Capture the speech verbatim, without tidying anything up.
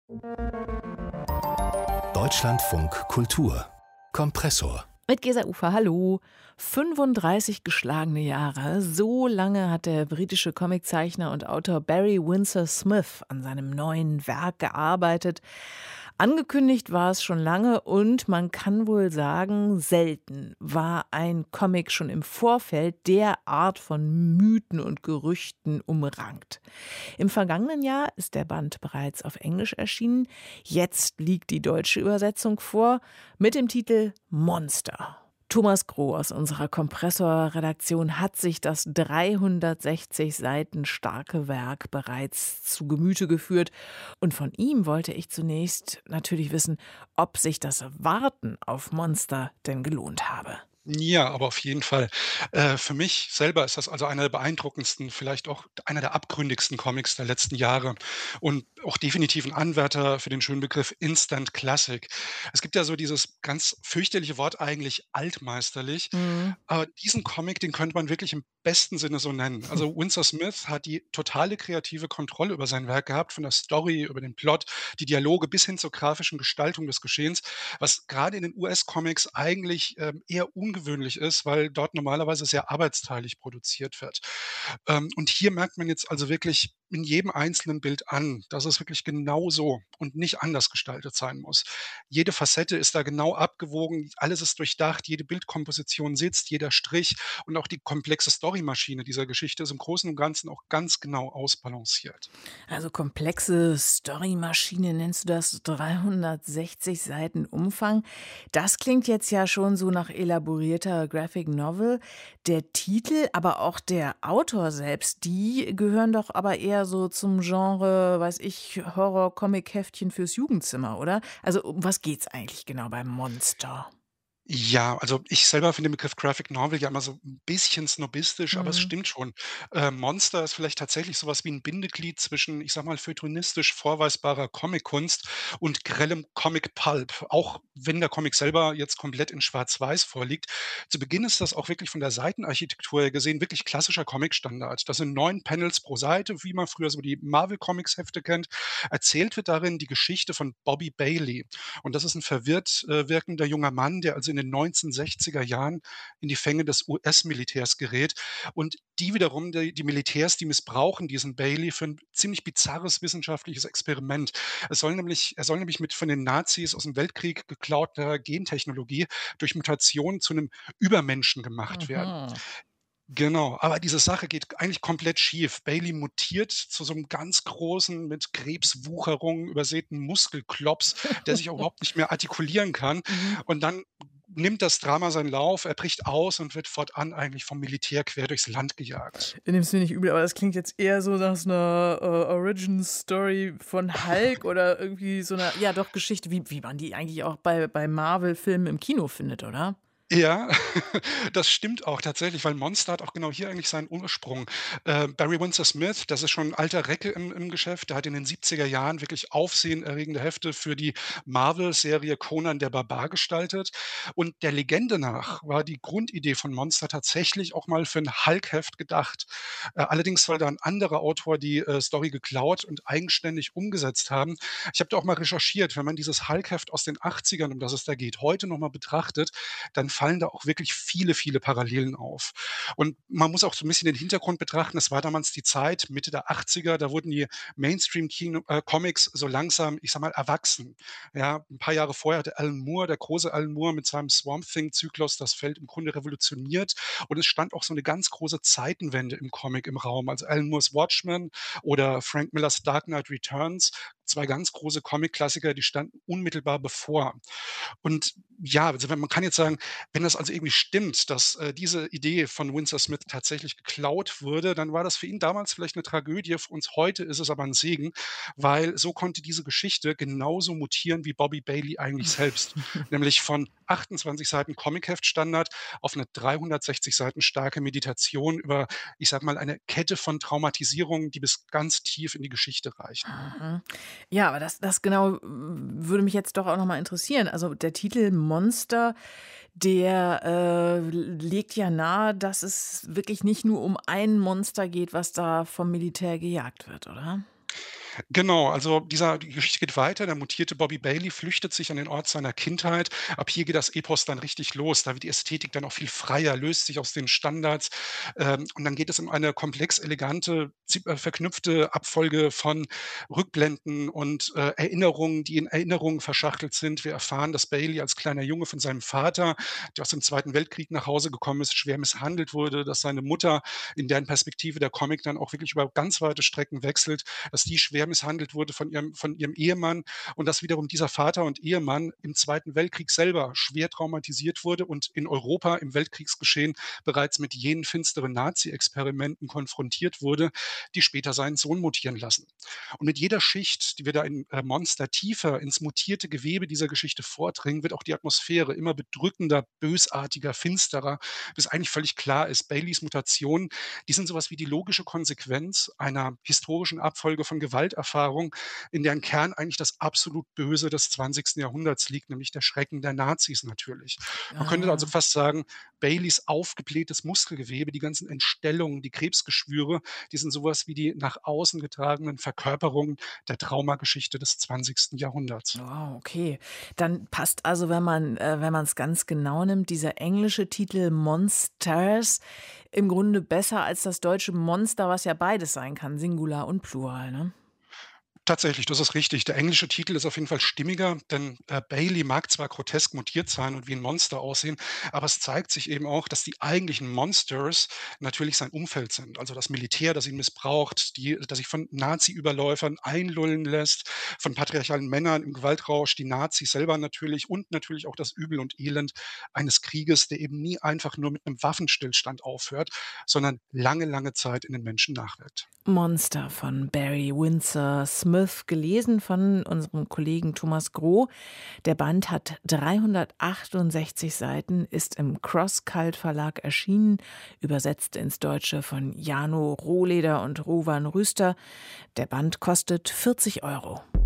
Deutschlandfunk Kultur Kompressor. Mit Gesa Ufer, hallo. fünfunddreißig geschlagene Jahre, so lange hat der britische Comiczeichner und Autor Barry Windsor Smith an seinem neuen Werk gearbeitet. Angekündigt war es schon lange und man kann wohl sagen, selten war ein Comic schon im Vorfeld derart von Mythen und Gerüchten umrankt. Im vergangenen Jahr ist der Band bereits auf Englisch erschienen. Jetzt liegt die deutsche Übersetzung vor mit dem Titel Monster. Thomas Groh aus unserer Kompressor-Redaktion hat sich das dreihundertsechzig Seiten starke Werk bereits zu Gemüte geführt. Und von ihm wollte ich zunächst natürlich wissen, ob sich das Warten auf Monster denn gelohnt habe. Ja, aber auf jeden Fall. Äh, für mich selber ist das also einer der beeindruckendsten, vielleicht auch einer der abgründigsten Comics der letzten Jahre und auch definitiv ein Anwärter für den schönen Begriff Instant Classic. Es gibt ja so dieses ganz fürchterliche Wort eigentlich altmeisterlich, Mhm. aber diesen Comic, den könnte man wirklich im besten Sinne so nennen. Also Winsor Smith hat die totale kreative Kontrolle über sein Werk gehabt, von der Story über den Plot, die Dialoge bis hin zur grafischen Gestaltung des Geschehens, was gerade in den U S-Comics eigentlich ähm, eher ungewöhnlich ist, weil dort normalerweise sehr arbeitsteilig produziert wird. Ähm, und hier merkt man jetzt also wirklich in jedem einzelnen Bild an, dass es wirklich genau so und nicht anders gestaltet sein muss. Jede Facette ist da genau abgewogen, alles ist durchdacht, jede Bildkomposition sitzt, jeder Strich und auch die komplexe Storymaschine dieser Geschichte ist im Großen und Ganzen auch ganz genau ausbalanciert. Also komplexe Storymaschine nennst du das, dreihundertsechzig Seiten Umfang. Das klingt jetzt ja schon so nach elaborierter Graphic Novel. Der Titel, aber auch der Autor selbst, die gehören doch aber eher so zum Genre, weiß ich, Horror-Comic-Heftchen fürs Jugendzimmer, oder? Also um was geht's eigentlich genau beim Monster? Ja, also ich selber finde den Begriff Graphic Novel ja immer so ein bisschen snobistisch, aber es Mhm. stimmt schon. Äh, Monster ist vielleicht tatsächlich so was wie ein Bindeglied zwischen, ich sage mal, feuilletonistisch vorweisbarer Comickunst und grellem Comic Pulp, auch wenn der Comic selber jetzt komplett in Schwarz-Weiß vorliegt. Zu Beginn ist das auch wirklich von der Seitenarchitektur her gesehen wirklich klassischer Comic-Standard. Das sind neun Panels pro Seite, wie man früher so die Marvel-Comics-Hefte kennt. Erzählt wird darin die Geschichte von Bobby Bailey. Und das ist ein verwirrt, äh, wirkender junger Mann, der also in den neunzehnhundertsechziger Jahren in die Fänge des U S-Militärs gerät. Und die wiederum, die die Militärs, die missbrauchen diesen Bailey für ein ziemlich bizarres wissenschaftliches Experiment. Es soll nämlich er soll nämlich mit von den Nazis aus dem Weltkrieg geklauter Gentechnologie durch Mutation zu einem Übermenschen gemacht werden. Mhm. Genau, aber diese Sache geht eigentlich komplett schief. Bailey mutiert zu so einem ganz großen, mit Krebswucherung übersäten Muskelklops, der sich auch überhaupt nicht mehr artikulieren kann. Mhm. Und dann nimmt das Drama seinen Lauf, er bricht aus und wird fortan eigentlich vom Militär quer durchs Land gejagt. Nimm's mir nicht übel, aber das klingt jetzt eher so nach so 'ner, äh, Origin-Story von Hulk oder irgendwie so 'ner, ja doch, Geschichte, wie wie man die eigentlich auch bei bei Marvel-Filmen im Kino findet, oder? Ja, das stimmt auch tatsächlich, weil Monster hat auch genau hier eigentlich seinen Ursprung. Äh, Barry Windsor Smith, das ist schon 'n alter Recke im im Geschäft, der hat in den siebziger Jahren wirklich aufsehenerregende Hefte für die Marvel-Serie Conan der Barbar gestaltet. Und der Legende nach war die Grundidee von Monster tatsächlich auch mal für 'n Hulk-Heft gedacht. Äh, allerdings soll da 'n anderer Autor die, äh, Story geklaut und eigenständig umgesetzt haben. Ich habe da auch mal recherchiert, wenn man dieses Hulk-Heft aus den achtzigern, um das es da geht, heute noch mal betrachtet, dann fallen da auch wirklich viele, viele Parallelen auf. Und man muss auch so ein bisschen den Hintergrund betrachten. Es war damals die Zeit, Mitte der achtziger, da wurden die Mainstream-Kino äh, Comics so langsam, ich sage mal, erwachsen. Ja, ein paar Jahre vorher hatte Alan Moore, der große Alan Moore mit seinem Swamp Thing-Zyklus das Feld im Grunde revolutioniert und es stand auch so eine ganz große Zeitenwende im Comic im Raum. Also Alan Moores Watchmen oder Frank Millers Dark Knight Returns, zwei ganz große Comic-Klassiker, die standen unmittelbar bevor. Und ja, also wenn man kann jetzt sagen, wenn das also irgendwie stimmt, dass, äh, diese Idee von Winsor Smith tatsächlich geklaut wurde, dann war das für ihn damals vielleicht eine Tragödie. Für uns heute ist es aber ein Segen, weil so konnte diese Geschichte genauso mutieren wie Bobby Bailey eigentlich selbst. Nämlich von achtundzwanzig Seiten Comicheft-Standard auf eine dreihundertsechzig Seiten starke Meditation über, ich sage mal, eine Kette von Traumatisierungen, die bis ganz tief in die Geschichte reichen. Mhm. Ja, aber das das genau, äh, würde mich jetzt doch auch noch mal interessieren. Also, der Titel Monster, der, äh, legt ja nahe, dass es wirklich nicht nur um ein Monster geht, was da vom Militär gejagt wird, oder? Genau, also dieser die Geschichte geht weiter. Der mutierte Bobby Bailey flüchtet sich an den Ort seiner Kindheit. Ab hier geht das Epos dann richtig los. Da wird die Ästhetik dann auch viel freier, löst sich aus den Standards. Ähm, und dann geht es um eine komplex elegante, zi äh, verknüpfte Abfolge von Rückblenden und, äh, Erinnerungen, die in Erinnerungen verschachtelt sind. Wir erfahren, dass Bailey als kleiner Junge von seinem Vater, der aus dem Zweiten Weltkrieg nach Hause gekommen ist, schwer misshandelt wurde, dass seine Mutter, in deren Perspektive der Comic dann auch wirklich über ganz weite Strecken wechselt, dass die schwer misshandelt wurde von ihrem von ihrem Ehemann und dass wiederum dieser Vater und Ehemann im Zweiten Weltkrieg selber schwer traumatisiert wurde und in Europa im Weltkriegsgeschehen bereits mit jenen finsteren Nazi-Experimenten konfrontiert wurde, die später seinen Sohn mutieren lassen. Und mit jeder Schicht, die wir da in äh, Monster tiefer ins mutierte Gewebe dieser Geschichte vordringen, wird auch die Atmosphäre immer bedrückender, bösartiger, finsterer, bis eigentlich völlig klar ist, Baileys Mutationen, die sind sowas wie die logische Konsequenz einer historischen Abfolge von Gewalterfahrungen, in deren Kern eigentlich das absolut Böse des zwanzigsten Jahrhunderts liegt, nämlich der Schrecken der Nazis natürlich. Man könnte also Ah. fast sagen, Baileys aufgeblähtes Muskelgewebe, die ganzen Entstellungen, die Krebsgeschwüre, die sind sowas wie die nach außen getragenen Verkörperungen der Traumageschichte des zwanzigsten Jahrhunderts. Wow, okay. Dann passt also, wenn man äh, wenn man's ganz genau nimmt, dieser englische Titel Monsters im Grunde besser als das deutsche Monster, was ja beides sein kann, Singular und Plural, ne? Tatsächlich, das ist richtig. Der englische Titel ist auf jeden Fall stimmiger, denn, äh, Bailey mag zwar grotesk mutiert sein und wie ein Monster aussehen, aber es zeigt sich eben auch, dass die eigentlichen Monsters natürlich sein Umfeld sind. Also, das Militär, das ihn missbraucht, die das sich von Nazi-Überläufern einlullen lässt, von patriarchalen Männern im Gewaltrausch, die Nazis selber natürlich und natürlich auch das Übel und Elend eines Krieges, der eben nie einfach nur mit einem Waffenstillstand aufhört, sondern lange, lange Zeit in den Menschen nachwirkt. Monster von Barry Windsor Smith, gelesen von unserem Kollegen Thomas Groh. Der Band hat dreihundertachtundsechzig Seiten, ist im Crosscult Verlag erschienen, übersetzt ins Deutsche von Jano Rohleder und Rowan Rüster. Der Band kostet vierzig Euro.